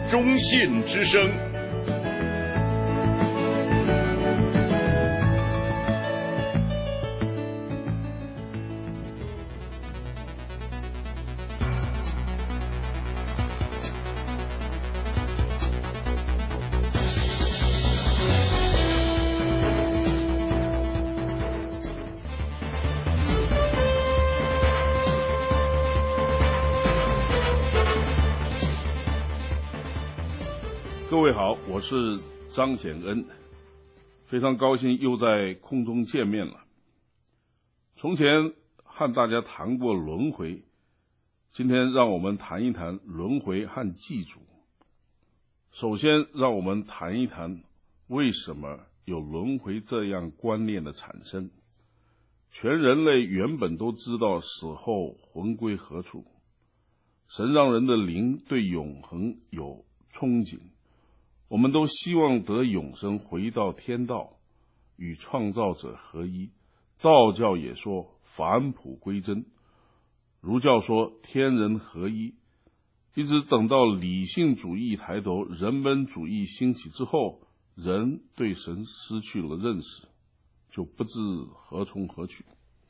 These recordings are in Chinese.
中信之声。 各位好，我是张显恩，非常高兴又在空中见面了。从前和大家谈过轮回，今天让我们谈一谈轮回和祭祖。首先让我们谈一谈为什么有轮回这样观念的产生。全人类原本都知道死后魂归何处，神让人的灵对永恒有憧憬，我们都希望得永生，回到天道，与创造者合一。道教也说返璞归真，儒教说天人合一。一直等到理性主义抬头，人本主义兴起之后，人对神失去了认识，就不知何从何去。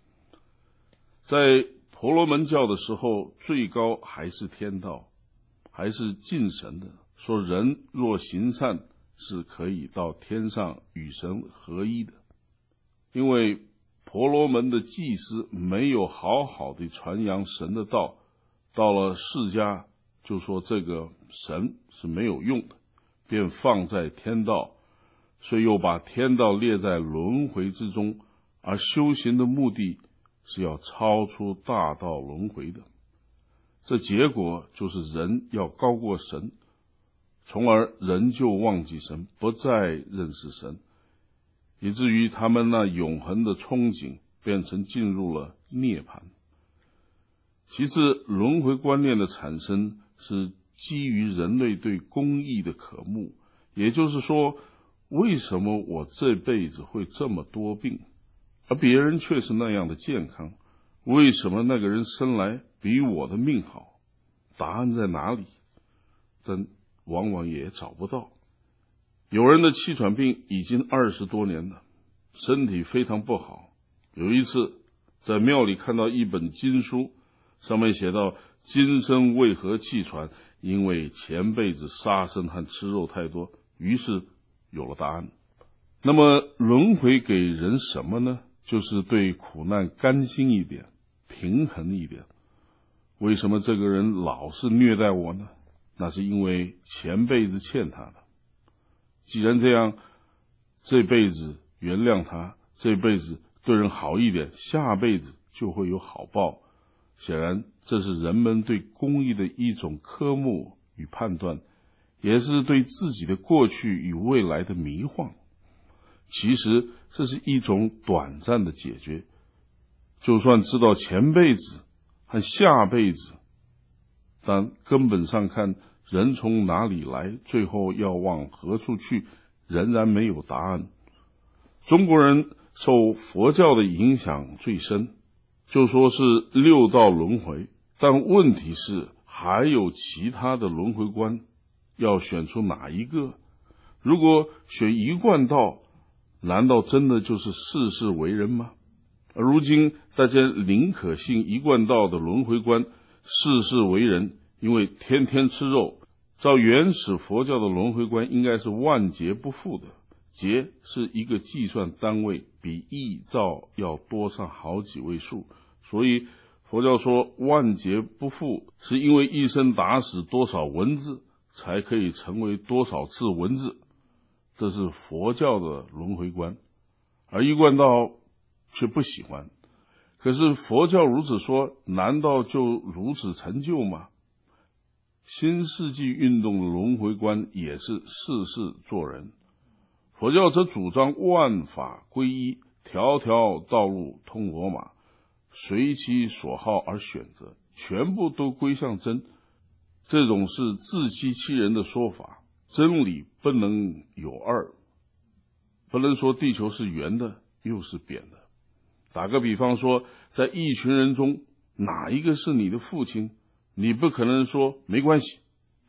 在婆罗门教的时候，最高还是天道，还是敬神的，说人若行善是可以到天上与神合一的。因为婆罗门的祭司没有好好的传扬神的道，到了释迦就说这个神是没有用的，便放在天道，所以又把天道列在轮回之中，而修行的目的是要超出大道轮回的。这结果就是人要高过神，从而人就忘记神，不再认识神，以至于他们那永恒的憧憬变成进入了涅槃。其次，轮回观念的产生是基于人类对公义的渴慕，也就是说，为什么我这辈子会这么多病，而别人却是那样的健康？为什么那个人生来比我的命好？答案在哪里？但往往也找不到。有人的气喘病已经20多年了，身体非常不好。有一次在庙里看到一本经书，上面写道：今生为何气喘？因为前辈子杀生和吃肉太多。于是有了答案。那么轮回给人什么呢？就是对苦难甘心一点，平衡一点。为什么这个人老是虐待我呢？那是因为前辈子欠他的。既然这样，这辈子原谅他，这辈子对人好一点，下辈子就会有好报。显然这是人们对公义的一种科目与判断，也是对自己的过去与未来的迷幻。其实这是一种短暂的解决，就算知道前辈子和下辈子，但根本上看，人从哪里来，最后要往何处去，仍然没有答案。中国人受佛教的影响最深，就说是六道轮回，但问题是还有其他的轮回观，要选出哪一个？如果选一贯道，难道真的就是世事为人吗？而如今大家宁可信一贯道的轮回观，世事为人，因为天天吃肉。照原始佛教的轮回观应该是万劫不复的，劫是一个计算单位，比亿兆要多上好几位数，所以佛教说万劫不复，是因为一生打死多少蚊子，才可以成为多少次蚊子。这是佛教的轮回观，而一贯道却不喜欢。可是佛教如此说，难道就如此成就吗？新世纪运动的轮回观也是世事做人，佛教则主张万法归一，条条道路通罗马，随其所好而选择，全部都归向真。这种是自欺欺人的说法，真理不能有二，不能说地球是圆的又是扁的。打个比方说，在一群人中哪一个是你的父亲，你不可能说没关系，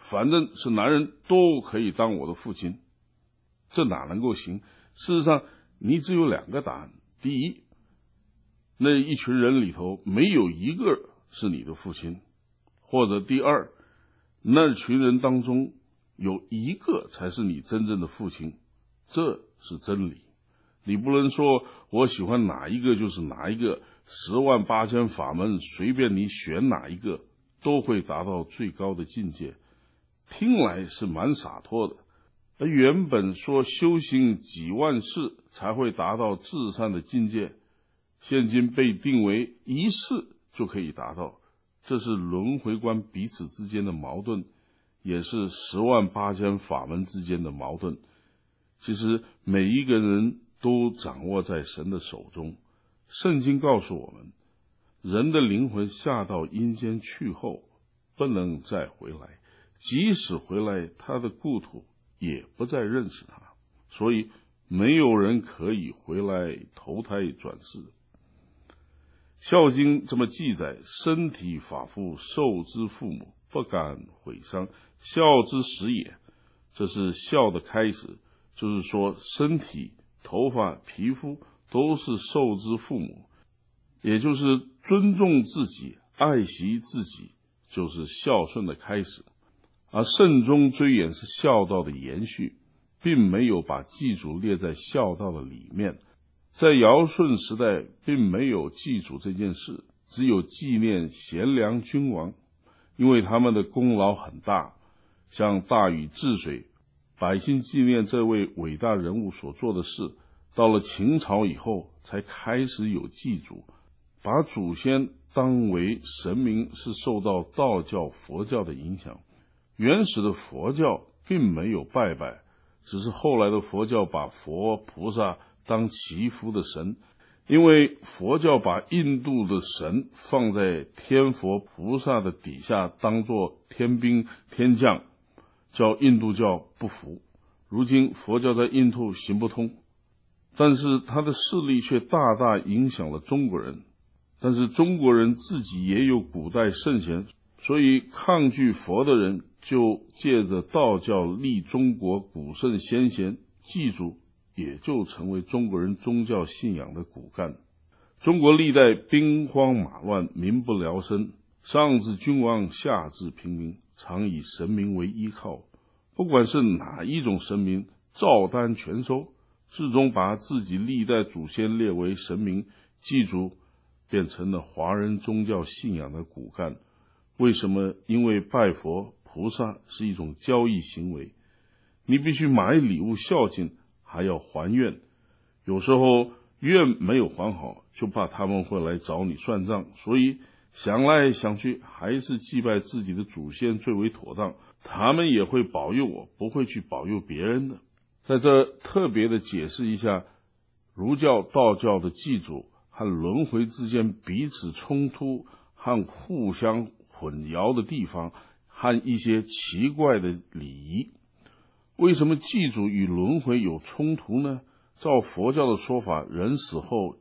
反正是男人都可以当我的父亲，这哪能够行？事实上，你只有2个答案：第一，那一群人里头没有一个是你的父亲；或者第二，那群人当中有一个才是你真正的父亲，这是真理。你不能说我喜欢哪一个就是哪一个，10万8千法门随便你选哪一个都会达到最高的境界，听来是蛮洒脱的。而原本说修行几万世才会达到至善的境界，现今被定为1世就可以达到，这是轮回观彼此之间的矛盾，也是10万8千法门之间的矛盾。其实每一个人都掌握在神的手中。圣经告诉我们，人的灵魂下到阴间去后不能再回来，即使回来，他的故土也不再认识他，所以没有人可以回来投胎转世。孝经这么记载，身体发肤受之父母，不敢毁伤，孝之始也。这是孝的开始，就是说身体、头发、皮肤都是受之父母，也就是尊重自己、爱惜自己，就是孝顺的开始。而慎终追远是孝道的延续，并没有把祭祖列在孝道的里面。在尧舜时代并没有祭祖这件事，只有纪念贤良君王，因为他们的功劳很大，像大禹治水，百姓纪念这位伟大人物所做的事。到了秦朝以后才开始有祭祖，把祖先当为神明是受到道教、佛教的影响。原始的佛教并没有拜拜，只是后来的佛教把佛菩萨当祈福的神，因为佛教把印度的神放在天佛菩萨的底下当作天兵天将，叫印度教不服。如今佛教在印度行不通，但是他的势力却大大影响了中国人。但是中国人自己也有古代圣贤，所以抗拒佛的人就借着道教立中国古圣先贤，祭祖也就成为中国人宗教信仰的骨干。中国历代兵荒马乱，民不聊生，上至君王，下至平民，常以神明为依靠，不管是哪一种神明，照单全收，最终把自己历代祖先列为神明，祭祖变成了华人宗教信仰的骨干。为什么？因为拜佛菩萨是一种交易行为，你必须买礼物孝敬，还要还愿，有时候愿没有还好，就怕他们会来找你算账，所以想来想去，还是祭拜自己的祖先最为妥当，他们也会保佑我，不会去保佑别人的。在这特别的解释一下儒教、道教的祭祖和轮回之间彼此冲突和互相混淆的地方，和一些奇怪的礼仪。为什么祭祖与轮回有冲突呢？照佛教的说法，人死后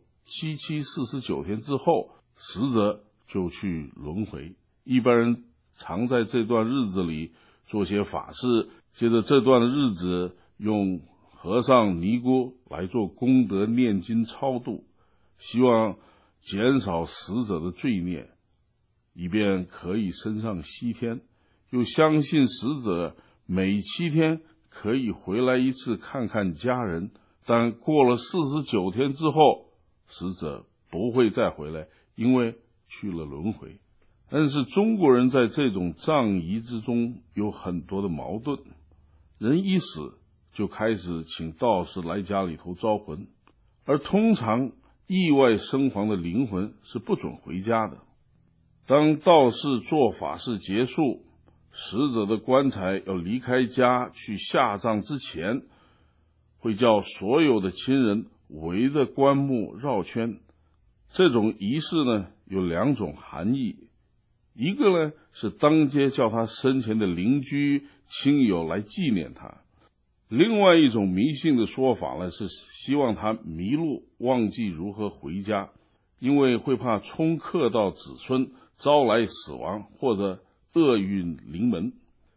749天之后，死者就去轮回。一般人常在这段日子里做些法事，接着这段的日子用和尚尼姑来做功德念经超度，希望减少死者的罪孽，以便可以升上西天。又相信死者每7天可以回来一次看看家人，但过了49天之后，死者不会再回来，因为去了轮回。但是中国人在这种葬仪之中有很多的矛盾，人一死就开始请道士来家里头招魂，而通常意外身亡的灵魂是不准回家的。当道士做法事结束，死者的棺材要离开家去下葬之前，会叫所有的亲人围着棺木绕圈。这种仪式呢，有2种含义，一个呢是当街叫他生前的邻居亲友来纪念他，另外一种迷信的说法呢，是希望他迷路，忘记如何回家，因为会怕冲克到子孙，招来死亡或者厄运临门。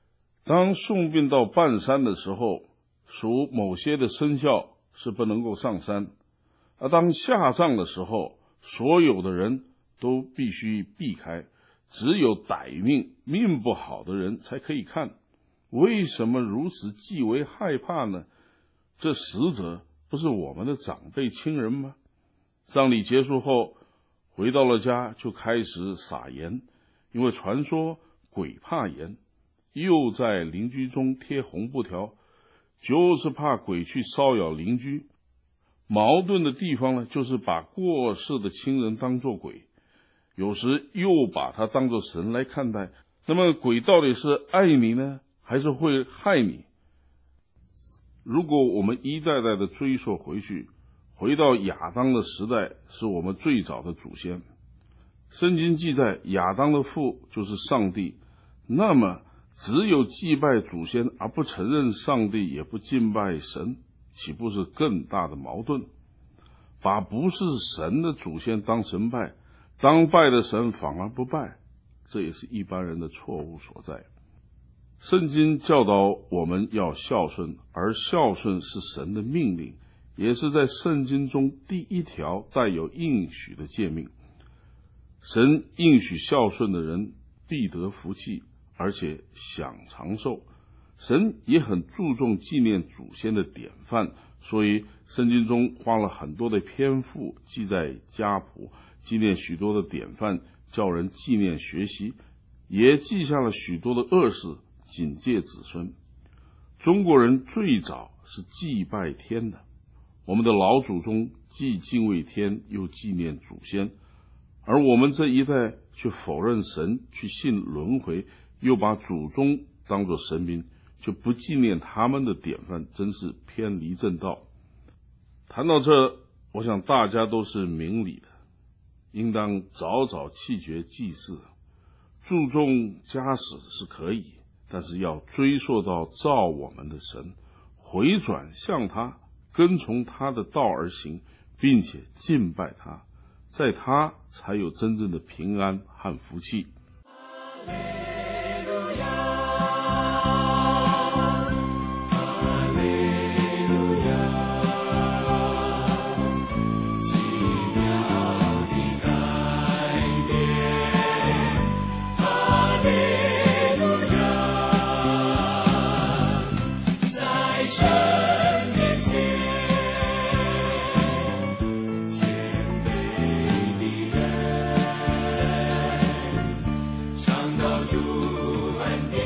当送殡到半山的时候，属某些的生肖是不能够上山，而当下葬的时候，所有的人都必须避开，只有歹命、命不好的人才可以看。为什么如此极为害怕呢？这死者不是我们的长辈亲人吗？葬礼结束后，回到了家就开始撒盐，因为传说鬼怕盐，又在邻居中贴红布条，就是怕鬼去骚扰邻居。矛盾的地方呢，就是把过世的亲人当作鬼，有时又把他当作神来看待。那么鬼到底是爱你呢，还是会害你？如果我们一代代的追溯回去，回到亚当的时代，是我们最早的祖先。圣经记载亚当的父就是上帝，那么只有祭拜祖先而不承认上帝，也不敬拜神，岂不是更大的矛盾？把不是神的祖先当神拜，当拜的神反而不拜，这也是一般人的错误所在。圣经教导我们要孝顺，而孝顺是神的命令，也是在圣经中第一条带有应许的诫命。神应许孝顺的人必得福气，而且享长寿。神也很注重纪念祖先的典范，所以圣经中花了很多的篇幅记在家谱，纪念许多的典范，叫人纪念学习，也记下了许多的恶事，警戒子孙。中国人最早是祭拜天的，我们的老祖宗既敬畏天，又纪念祖先，而我们这一代却否认神，去信轮回，又把祖宗当作神明，就不纪念他们的典范，真是偏离正道。谈到这，我想大家都是明理的，应当早早弃绝祭祀。注重家史是可以，但是要追溯到造我们的神，回转向他，跟从他的道而行，并且敬拜他，在他才有真正的平安和福气。 主恩典